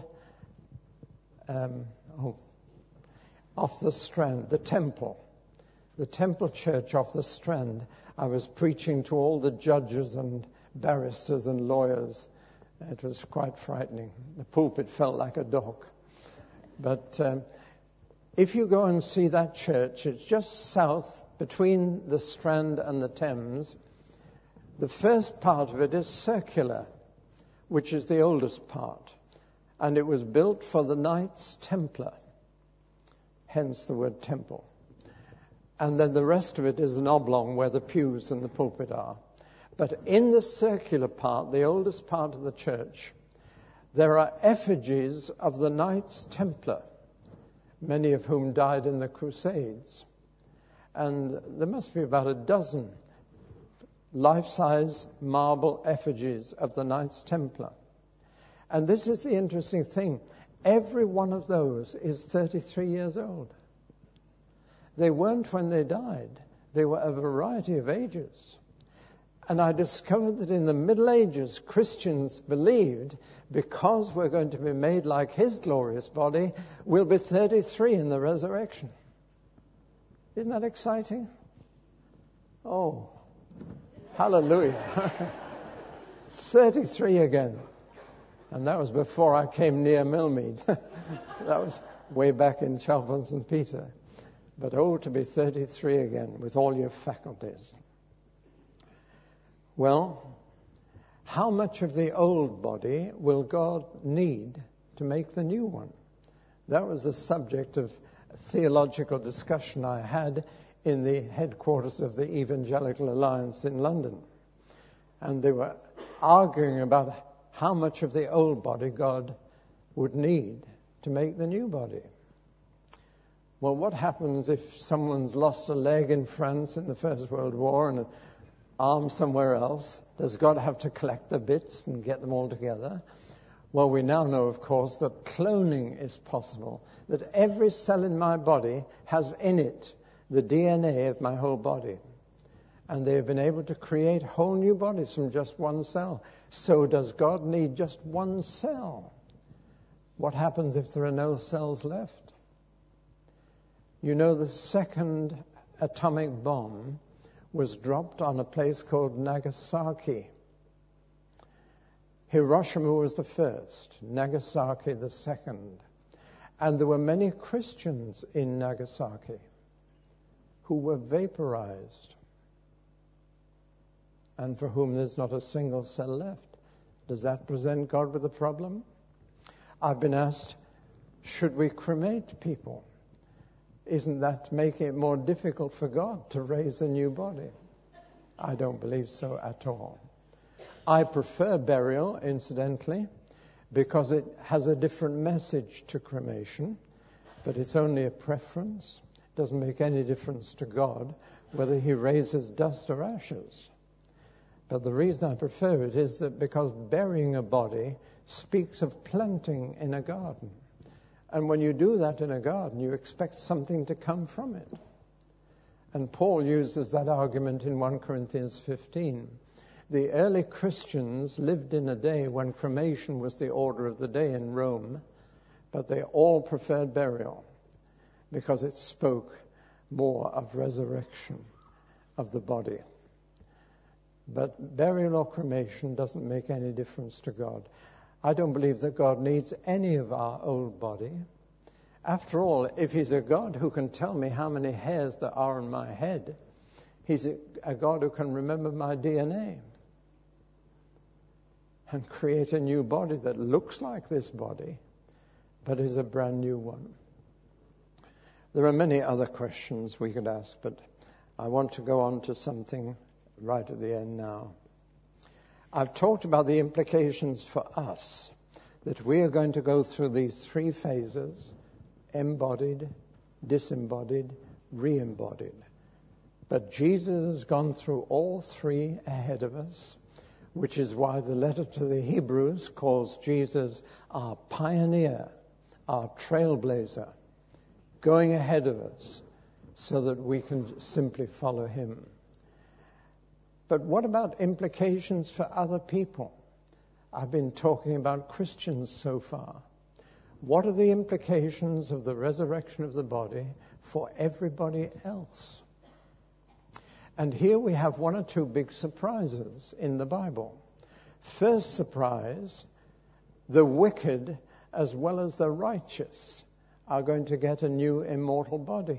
um, oh, off the Strand, the Temple. The Temple Church off the Strand. I was preaching to all the judges and barristers and lawyers. It was quite frightening. The pulpit felt like a dock. But um, if you go and see that church, it's just south between the Strand and the Thames. The first part of it is circular, which is the oldest part. And it was built for the Knights Templar, hence the word temple. And then the rest of it is an oblong where the pews and the pulpit are. But in the circular part, the oldest part of the church, there are effigies of the Knights Templar, many of whom died in the Crusades. And there must be about a dozen life-size marble effigies of the Knights Templar. And this is the interesting thing. Every one of those is thirty-three years old. They weren't when they died. They were a variety of ages. And I discovered that in the Middle Ages, Christians believed because we're going to be made like his glorious body, we'll be thirty-three in the resurrection. Isn't that exciting? Oh, hallelujah. thirty-three again. And that was before I came near Millmead. That was way back in Chalfont Saint Peter. But oh, to be thirty-three again with all your faculties. Well, how much of the old body will God need to make the new one? That was the subject of a theological discussion I had in the headquarters of the Evangelical Alliance in London. And they were arguing about how much of the old body God would need to make the new body. Well, what happens if someone's lost a leg in France in the First World War and an arm somewhere else? Does God have to collect the bits and get them all together? Well, we now know, of course, that cloning is possible, that every cell in my body has in it the D N A of my whole body. And they have been able to create whole new bodies from just one cell. So does God need just one cell? What happens if there are no cells left? You know, the second atomic bomb was dropped on a place called Nagasaki. Hiroshima was the first, Nagasaki the second. And there were many Christians in Nagasaki who were vaporized and for whom there's not a single cell left. Does that present God with a problem? I've been asked, should we cremate people? Isn't that making it more difficult for God to raise a new body? I don't believe so at all. I prefer burial, incidentally, because it has a different message to cremation, but it's only a preference. It doesn't make any difference to God whether he raises dust or ashes. But the reason I prefer it is that because burying a body speaks of planting in a garden. And when you do that in a garden, you expect something to come from it. And Paul uses that argument in First Corinthians fifteen. The early Christians lived in a day when cremation was the order of the day in Rome, but they all preferred burial because it spoke more of resurrection of the body. But burial or cremation doesn't make any difference to God. I don't believe that God needs any of our old body. After all, if he's a God who can tell me how many hairs there are on my head, he's a, a God who can remember my D N A and create a new body that looks like this body, but is a brand new one. There are many other questions we could ask, but I want to go on to something right at the end now. I've talked about the implications for us, that we are going to go through these three phases: embodied, disembodied, re-embodied. But Jesus has gone through all three ahead of us, which is why the letter to the Hebrews calls Jesus our pioneer, our trailblazer, going ahead of us so that we can simply follow him. But what about implications for other people? I've been talking about Christians so far. What are the implications of the resurrection of the body for everybody else? And here we have one or two big surprises in the Bible. First surprise, the wicked as well as the righteous are going to get a new immortal body.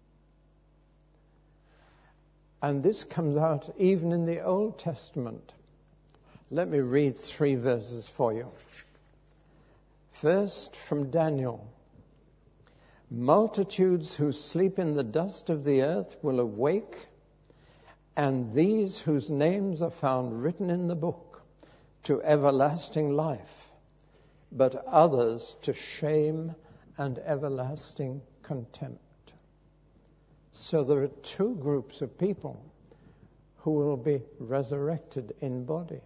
And this comes out even in the Old Testament. Let me read three verses for you. First, from Daniel. Multitudes who sleep in the dust of the earth will awake, and these whose names are found written in the book to everlasting life, but others to shame and everlasting contempt. So there are two groups of people who will be resurrected in body.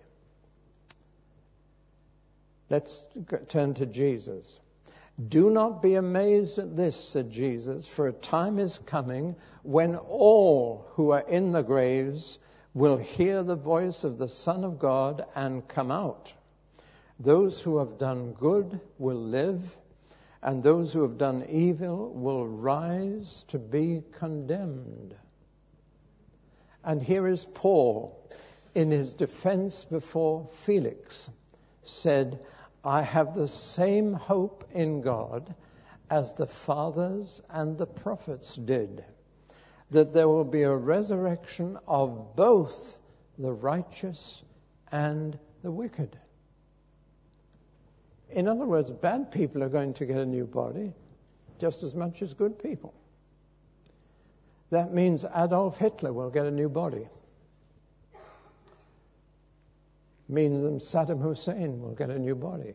Let's turn to Jesus. Do not be amazed at this, said Jesus, for a time is coming when all who are in the graves will hear the voice of the Son of God and come out. Those who have done good will live, and those who have done evil will rise to be condemned. And here is Paul, in his defense before Felix, said, I have the same hope in God as the fathers and the prophets did, that there will be a resurrection of both the righteous and the wicked. In other words, bad people are going to get a new body just as much as good people. That means Adolf Hitler will get a new body. Means that Saddam Hussein will get a new body.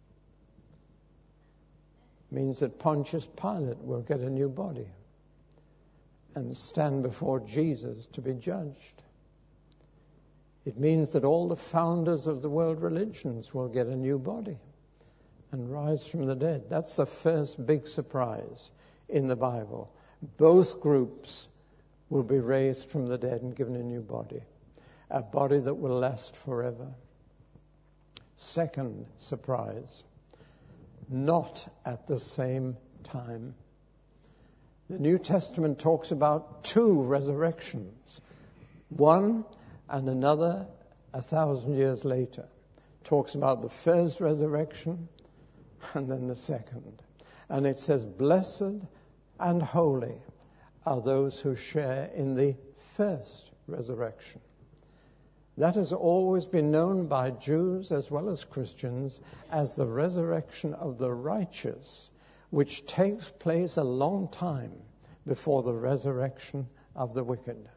Means that Pontius Pilate will get a new body and stand before Jesus to be judged. It means that all the founders of the world religions will get a new body and rise from the dead. That's the first big surprise in the Bible. Both groups will be raised from the dead and given a new body, a body that will last forever. Second surprise, not at the same time. The New Testament talks about two resurrections, one and another a thousand years later. Talks about the first resurrection and then the second. And it says, blessed and holy are those who share in the first resurrection. That has always been known by Jews as well as Christians as the resurrection of the righteous, which takes place a long time before the resurrection of the wicked.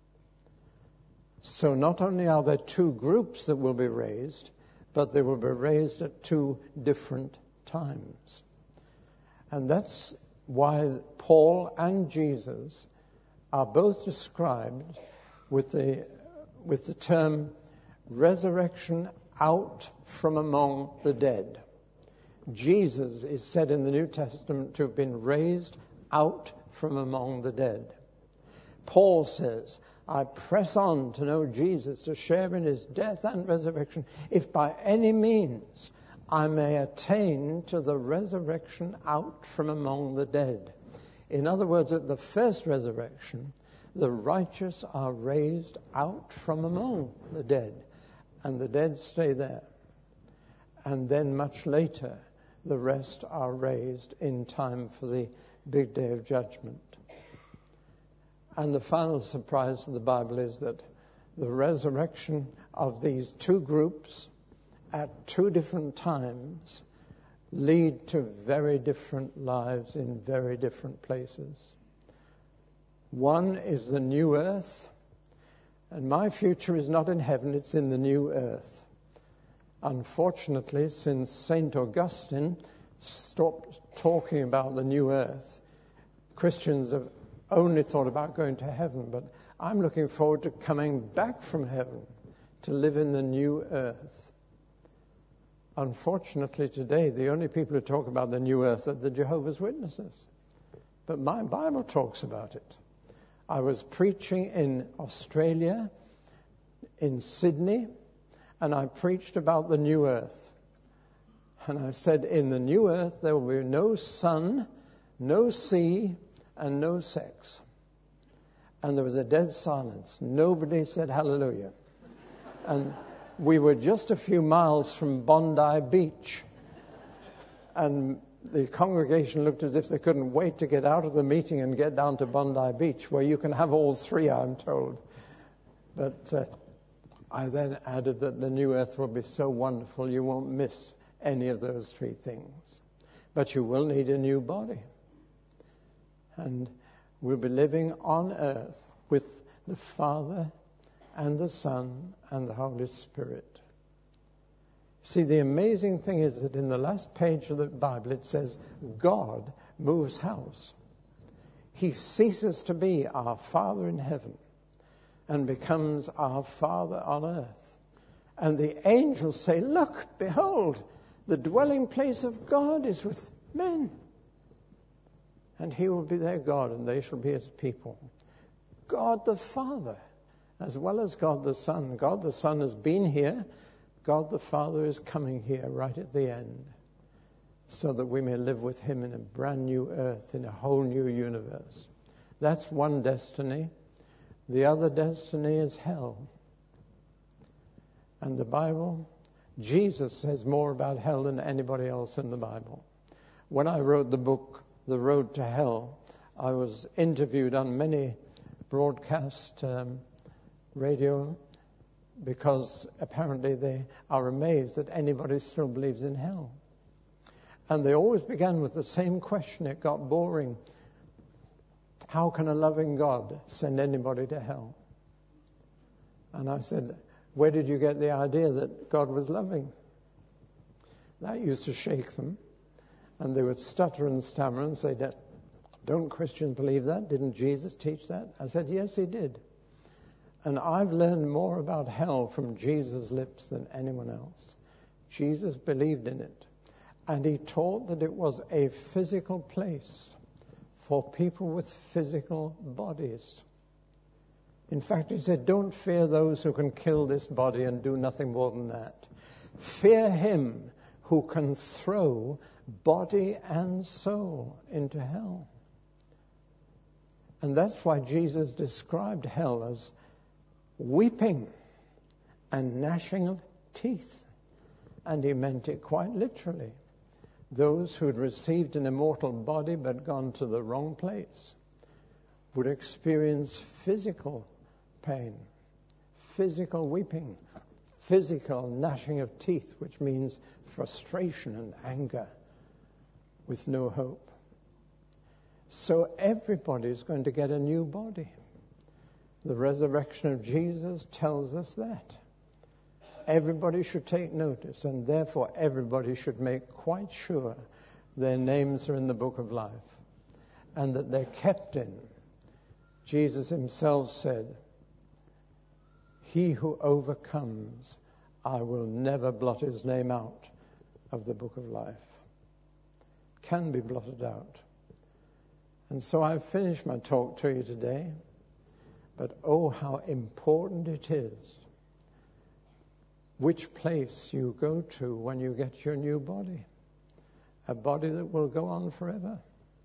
So not only are there two groups that will be raised, but they will be raised at two different times. And that's why Paul and Jesus are both described with the with the term resurrection out from among the dead. Jesus is said in the New Testament to have been raised out from among the dead. Paul says, I press on to know Jesus, to share in his death and resurrection, if by any means I may attain to the resurrection out from among the dead. In other words, at the first resurrection, the righteous are raised out from among the dead, and the dead stay there. And then much later, the rest are raised in time for the big day of judgment. And the final surprise of the Bible is that the resurrection of these two groups at two different times lead to very different lives in very different places. One is the new earth, and my future is not in heaven, it's in the new earth. Unfortunately, since Saint Augustine stopped talking about the new earth, Christians have only thought about going to heaven, but I'm looking forward to coming back from heaven to live in the new earth. Unfortunately, today, the only people who talk about the new earth are the Jehovah's Witnesses. But my Bible talks about it. I was preaching in Australia, in Sydney, and I preached about the new earth. And I said, in the new earth, there will be no sun, no sea, and no sex. And there was a dead silence. Nobody said hallelujah. And we were just a few miles from Bondi Beach. And the congregation looked as if they couldn't wait to get out of the meeting and get down to Bondi Beach, where you can have all three, I'm told. But uh, I then added that the new earth will be so wonderful you won't miss any of those three things. But you will need a new body. And we'll be living on earth with the Father and the Son and the Holy Spirit. See, the amazing thing is that in the last page of the Bible it says, God moves house. He ceases to be our Father in heaven and becomes our Father on earth. And the angels say, look, behold, the dwelling place of God is with men. And he will be their God, and they shall be his people. God the Father, as well as God the Son. God the Son has been here. God the Father is coming here right at the end, so that we may live with him in a brand new earth, in a whole new universe. That's one destiny. The other destiny is hell. And the Bible, Jesus says more about hell than anybody else in the Bible. When I wrote the book, The Road to Hell, I was interviewed on many broadcast um, radio, because apparently they are amazed that anybody still believes in hell. And they always began with the same question. It got boring. How can a loving God send anybody to hell? And I said, where did you get the idea that God was loving? That used to shake them. And they would stutter and stammer and say, don't Christians believe that? Didn't Jesus teach that? I said, yes, he did. And I've learned more about hell from Jesus' lips than anyone else. Jesus believed in it. And he taught that it was a physical place for people with physical bodies. In fact, he said, don't fear those who can kill this body and do nothing more than that. Fear him who can throw body and soul into hell. And that's why Jesus described hell as weeping and gnashing of teeth. And he meant it quite literally. Those who had received an immortal body but gone to the wrong place would experience physical pain, physical weeping, physical gnashing of teeth, which means frustration and anger with no hope. So everybody is going to get a new body. The resurrection of Jesus tells us that. Everybody should take notice, and therefore everybody should make quite sure their names are in the book of life and that they're kept in. Jesus himself said, he who overcomes, I will never blot his name out of the book of life. Can be blotted out. And so I've finished my talk to you today, but oh, how important it is which place you go to when you get your new body. A body that will go on forever.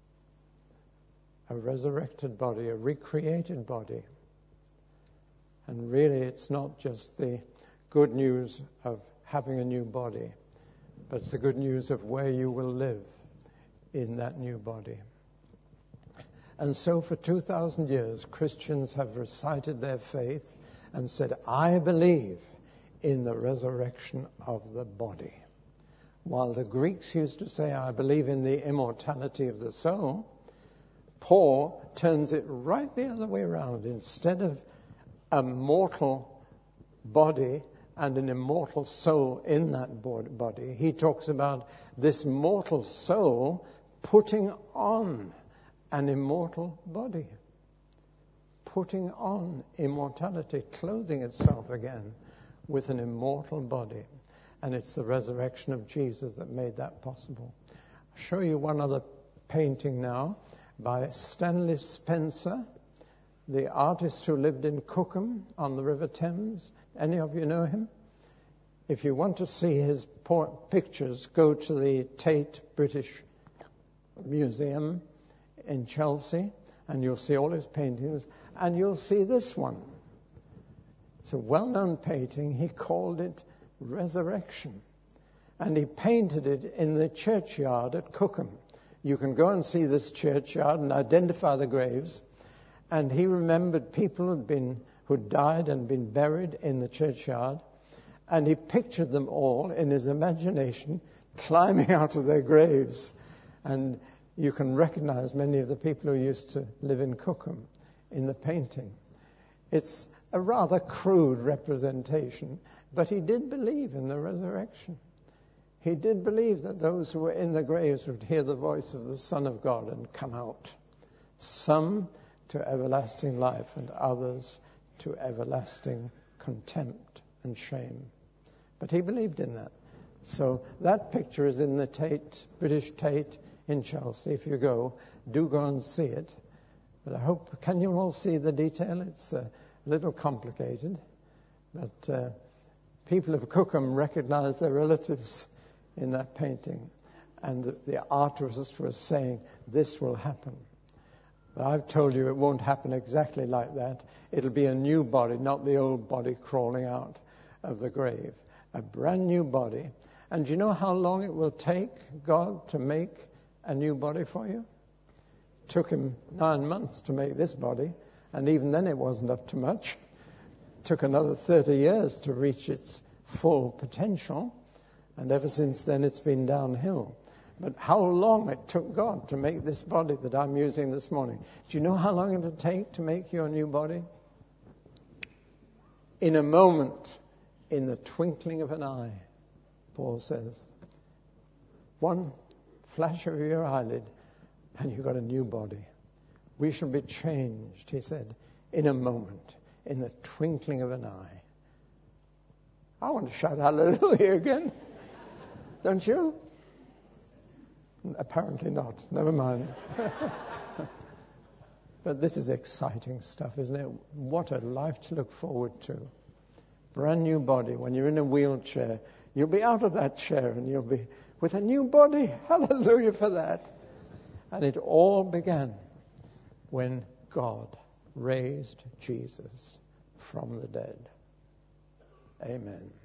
A resurrected body, a recreated body. And really it's not just the good news of having a new body, but it's the good news of where you will live in that new body. And so for two thousand years, Christians have recited their faith and said, I believe in the resurrection of the body. While the Greeks used to say, I believe in the immortality of the soul, Paul turns it right the other way around. Instead of a mortal body and an immortal soul in that body, he talks about this mortal soul putting on an immortal body. Putting on immortality, clothing itself again with an immortal body. And it's the resurrection of Jesus that made that possible. I'll show you one other painting now by Stanley Spencer, the artist who lived in Cookham on the River Thames. Any of you know him? If you want to see his pictures, go to the Tate British Museum in Chelsea, and you'll see all his paintings, and you'll see this one. It's a well-known painting. He called it Resurrection, and he painted it in the churchyard at Cookham. You can go and see this churchyard and identify the graves, and he remembered people who'd been who died and been buried in the churchyard, and he pictured them all in his imagination climbing out of their graves. And you can recognize many of the people who used to live in Cookham in the painting. It's a rather crude representation, but he did believe in the resurrection. He did believe that those who were in the graves would hear the voice of the Son of God and come out. Some to everlasting life and others to everlasting contempt and shame. But he believed in that. So that picture is in the Tate, British Tate in Chelsea. If you go, do go and see it. But I hope, can you all see the detail? It's uh, a little complicated. But uh, people of Cookham recognized their relatives in that painting. And the, the artist was saying, this will happen. But I've told you it won't happen exactly like that. It'll be a new body, not the old body crawling out of the grave. A brand new body. And do you know how long it will take God to make a new body for you? It took him nine months to make this body, and even then it wasn't up to much. It took another thirty years to reach its full potential, and ever since then it's been downhill. But how long it took God to make this body that I'm using this morning. Do you know how long it'll take to make your new body? In a moment, in the twinkling of an eye, Paul says. One flash of your eyelid, and you've got a new body. We shall be changed, he said, in a moment, in the twinkling of an eye. I want to shout hallelujah again. Don't you? Apparently not. Never mind. But this is exciting stuff, isn't it? What a life to look forward to. Brand new body. When you're in a wheelchair, you'll be out of that chair and you'll be with a new body. Hallelujah for that. And it all began when God raised Jesus from the dead. Amen.